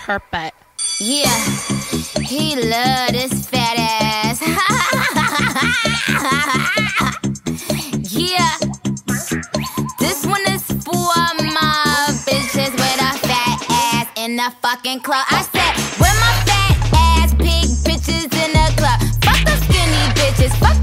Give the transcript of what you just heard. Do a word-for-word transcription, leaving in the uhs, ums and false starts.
her butt. Yeah, he love this fat ass. Yeah, this one is for my bitches with a fat ass in the fucking club. I said, where my fat ass pig bitches in the club? Fuck the skinny bitches, fuck